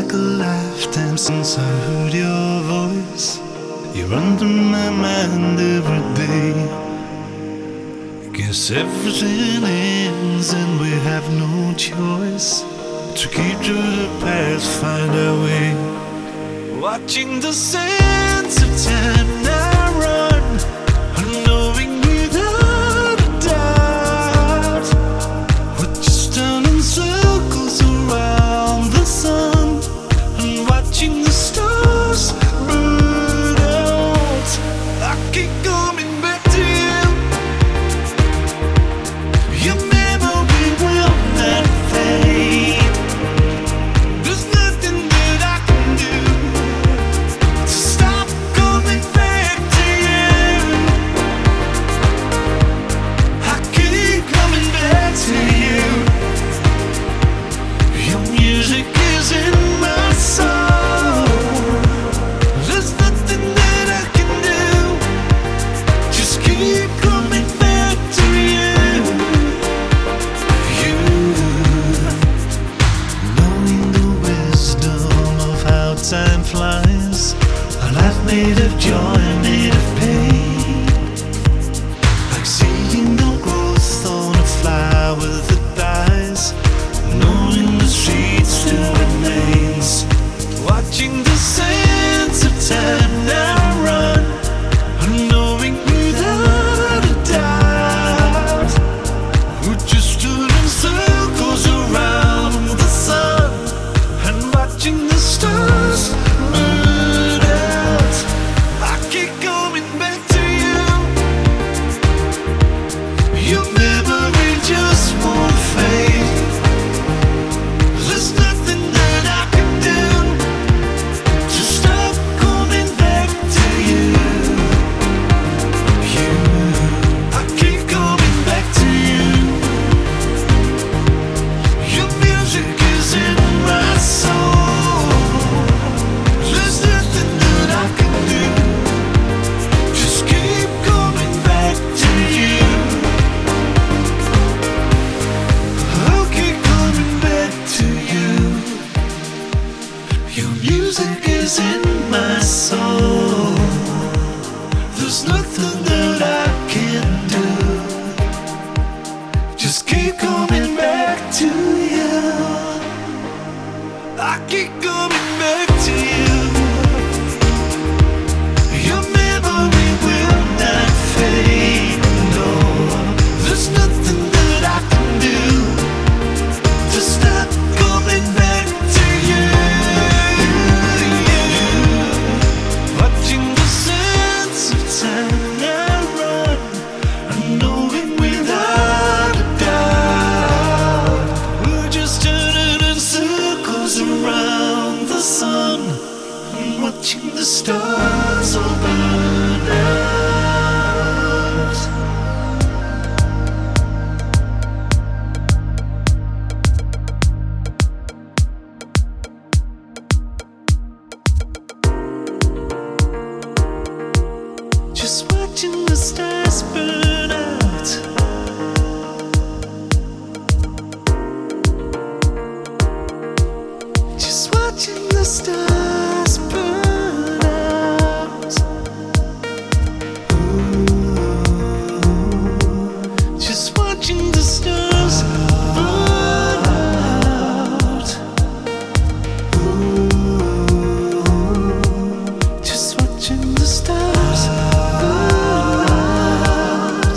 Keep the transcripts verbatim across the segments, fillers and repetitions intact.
like a lifetime since I heard your voice. You're under my mind every day. Guess everything ends and we have no choice. To keep to the past, find our way. Watching the sands of time now run, unknowing without a doubt, we're just turning circles around the sun, and watching the stars burn out. I keep coming back to you. Your memory will not fade. There's nothing that I can do to stop coming back to you. I keep coming back to you. Your music is in my soul. There's nothing that I can do. Just keep coming back to you. You, knowing the wisdom of how time flies, a life made of joy, made of pain. Like seeing the growth on a flower that dies, knowing the seed still remains. Watching the sands of time now run, unknowing without a doubt, we're just turning circles around the sun, and watching the stars burn out. I keep coming back to you. Your memory just won't fade. There's nothing that I can do to stop coming back to you. You, I keep coming back to you. Your music is in my soul. There's nothing that I can do. Just keep coming back to you. I'll keep coming back to you. Your music is in my soul. There's nothing that I can do. Just keep coming back to you. I keep coming back to you. Your memory will not fade. No, there's nothing that I can do to stop coming back to you. Watching the sands of time now run, unknowing without a doubt, we're just turning in circles around the sun, and watching the stars all burn out. Just watching the stars burn out. Just watching the stars burn out. Ooh. Just watching the stars burn out. Ooh. Just watching the stars burn out.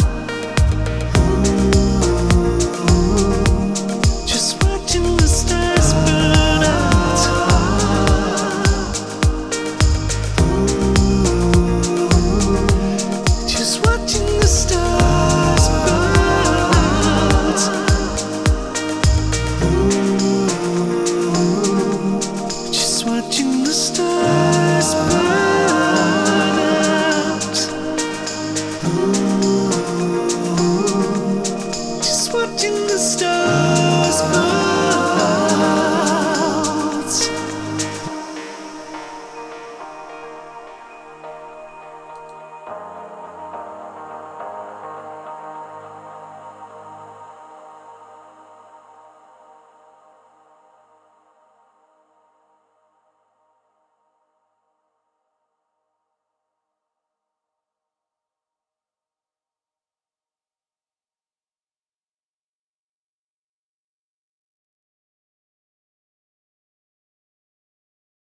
Ooh. Just watching the stars burn out. Ooh. Just watching the stars burn out. Ooh. Just watching the stars burn out. Ooh. Just watching the stars burn out.